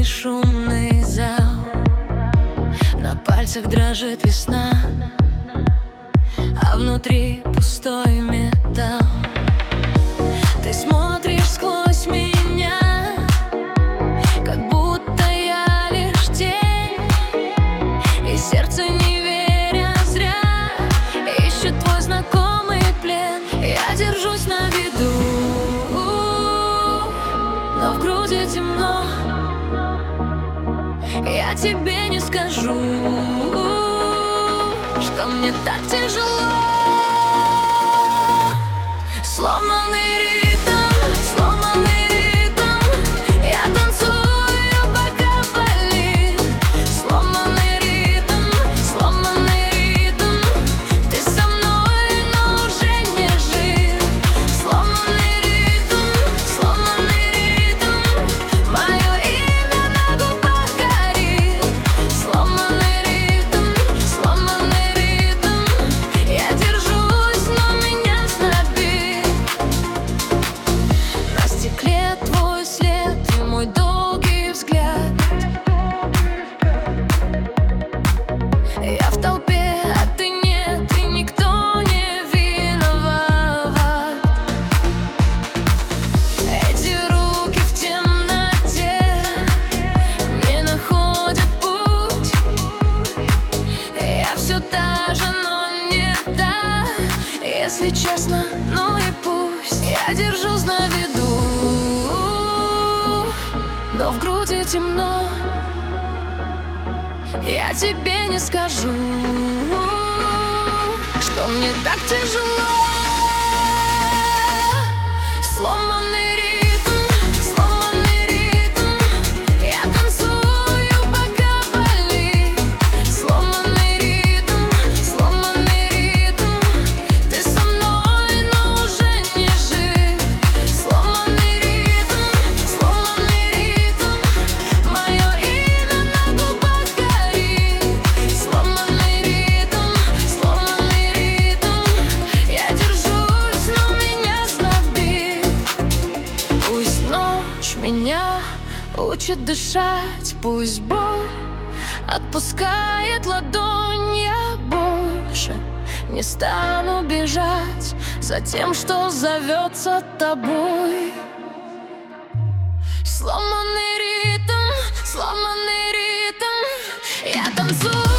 шумный зал, на пальцах дрожит весна, а внутри пустой металл. Ты смотришь сквозь меня, как будто я лишь тень, и сердце, не веря зря, ищет твой знакомый плен. Я держусь на виду, но в груди темно. Я тебе не скажу, что мне так тяжело. Сломанный ритм, сломанный ритм, я танцую, пока болит. Сломанный ритм, сломанный ритм, ты со мной, но уже не жив. Сломанный ритм, мое имя на губах горит. Сломанный ритм, я держусь, но меня знобит. На стекле твой след и мой долгий взгляд. Я в толпе, а ты нет, и никто не виноват. Эти руки в темноте не находят путь. Я все та же, но не та, если честно, ну и пусть. Я держусь на виду, но в груди темно. Я тебе не скажу, что мне так тяжело. Сломанный ритм, я танцую, пока болит. Сломанный ритм, ты со мной, но уже не жив. Сломанный ритм, мое имя на губах горит. Сломанный ритм, я держусь, но меня знобит. Пусть ночь меня учит дышать, пусть боль отпускает ладонь. Я больше не стану бежать за тем, что зовется тобой. Сломанный ритм, я танцую.